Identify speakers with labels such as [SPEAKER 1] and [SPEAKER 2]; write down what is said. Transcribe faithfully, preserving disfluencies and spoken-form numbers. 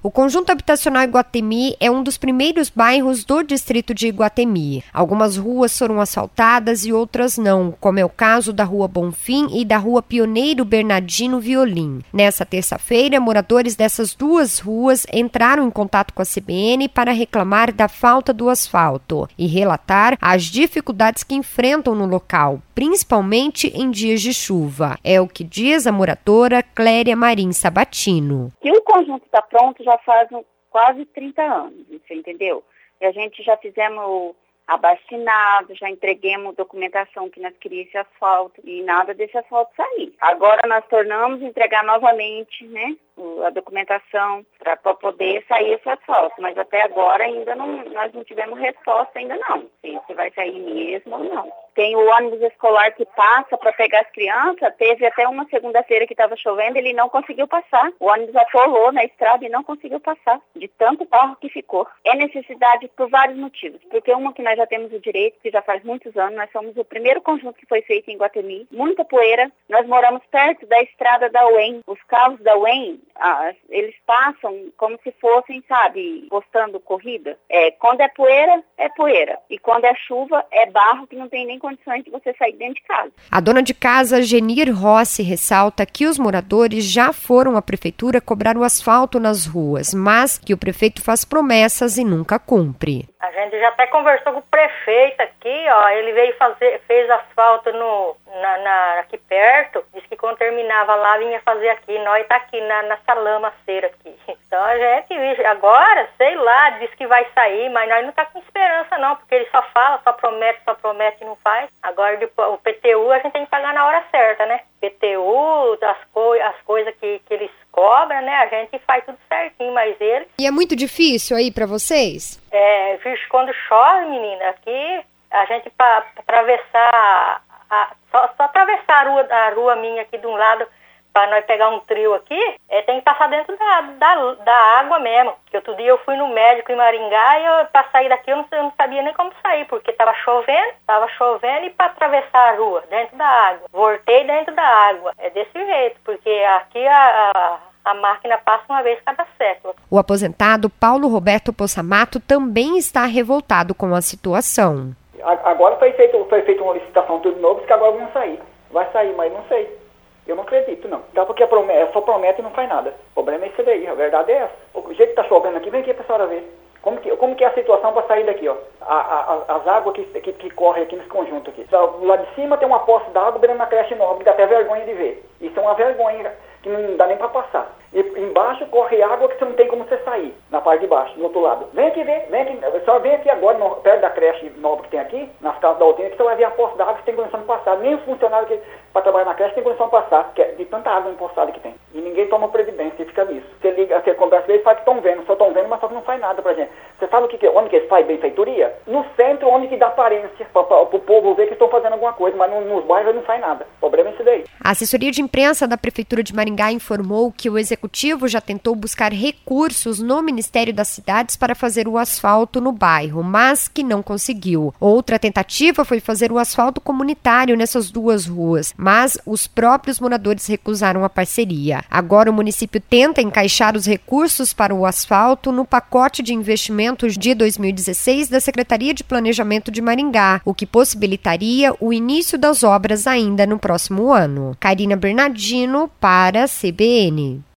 [SPEAKER 1] O conjunto habitacional Iguatemi é um dos primeiros bairros do distrito de Iguatemi. Algumas ruas foram asfaltadas e outras não, como é o caso da Rua Bonfim e da Rua Pioneiro Bernardino Violim. Nessa terça-feira, moradores dessas duas ruas entraram em contato com a C B N para reclamar da falta do asfalto e relatar as dificuldades que enfrentam no local, principalmente em dias de chuva. É o que diz a moradora Cléria Marim Sabatino.
[SPEAKER 2] E o conjunto está pronto já faz quase trinta anos, você entendeu? E a gente já fizemos abaixinado, já entreguemos documentação que nós queríamos esse asfalto e nada desse asfalto sair. Agora nós tornamos entregar novamente, né, a documentação para poder sair esse asfalto, mas até agora ainda não, nós não tivemos resposta ainda não, se vai sair mesmo ou não. Tem o ônibus escolar que passa para pegar as crianças, teve até uma segunda-feira que estava chovendo, ele não conseguiu passar. O ônibus atolou na estrada e não conseguiu passar, de tanto carro que ficou. É necessidade por vários motivos, porque uma que nós já temos o direito, que já faz muitos anos, nós somos o primeiro conjunto que foi feito em Iguatemi, muita poeira, nós moramos perto da estrada da U E M, os carros da U E M, ah, eles passam como se fossem, sabe, postando corrida. É, quando é poeira, é poeira, e quando é chuva, é barro que não tem nem condições de você sair dentro de casa.
[SPEAKER 1] A dona de casa, Genir Rossi, ressalta que os moradores já foram à prefeitura cobrar o asfalto nas ruas, mas que o prefeito faz promessas e nunca cumpre.
[SPEAKER 3] A gente já até conversou com o prefeito aqui, ó, ele veio fazer, fez asfalto no, na, na, aqui perto, disse que quando terminava lá vinha fazer aqui, nós tá aqui na, nessa lamaceira aqui. Então a gente, agora, sei lá, diz que vai sair, mas nós não tá com esperança não, porque ele só fala, só promete, só promete e não faz. Agora o P T U a gente tem que pagar na hora certa, né? P T U, as, co as coisas que, que eles cobram, né? A gente faz tudo certinho, mas eles...
[SPEAKER 1] E é muito difícil aí pra vocês?
[SPEAKER 3] É, vixe, quando chove, menina, aqui a gente para atravessar, a, só, só atravessar a rua, a rua minha aqui de um lado, para nós pegar um trio aqui, é, tem que passar dentro da, da, da água mesmo. Que outro dia eu fui no médico em Maringá e para sair daqui eu não, eu não sabia nem como sair, porque estava chovendo, estava chovendo e para atravessar a rua, dentro da água. Voltei dentro da água. É desse jeito, porque aqui a... a A máquina passa uma vez cada século.
[SPEAKER 1] O aposentado Paulo Roberto Possamato também está revoltado com a situação.
[SPEAKER 4] Agora foi feita foi feito uma licitação tudo novo, que agora vão sair. Vai sair, mas não sei. Eu não acredito, não. Então, porque a promessa, só promete e não faz nada. O problema é esse daí, a verdade é essa. O jeito que está chovendo aqui, vem aqui para a senhora ver. Como que, como que é a situação para sair daqui, ó? A, a, as águas que, que, que correm aqui nesse conjunto aqui. Lá de cima tem uma poça d'água beirando na creche nova, que dá até vergonha de ver. Isso é uma vergonha que não dá nem para passar. E embaixo corre água que você não tem como você sair, na parte de baixo, do outro lado. Vem aqui ver, vem aqui, só vem aqui agora, no, perto da creche nova que tem aqui, nas casas da Altina, que você vai ver a poça d'água que tem condição de passar. Nem os funcionários que para trabalhar na creche tem condição de passar, que é de tanta água empoçada que tem. E ninguém toma previdência e fica nisso. Você liga, você conversa com eles e fala que estão vendo, só estão vendo, mas só que não faz nada pra gente. Você sabe o que, que onde que eles fazem benfeitoria? No centro, onde que dá aparência, para o povo ver que estão fazendo alguma coisa, mas no, nos bairros não faz nada. O problema é isso daí.
[SPEAKER 1] A assessoria de imprensa da Prefeitura de Maringá informou que o executivo já tentou buscar recursos no Ministério das Cidades para fazer o asfalto no bairro, mas que não conseguiu. Outra tentativa foi fazer o asfalto comunitário nessas duas ruas, mas os próprios moradores recusaram a parceria. Agora o município tenta encaixar os recursos para o asfalto no pacote de investimentos de dois mil e dezesseis da Secretaria de Planejamento de Maringá, o que possibilitaria o início das obras ainda no próximo ano. Karina Bernardino para a C B N.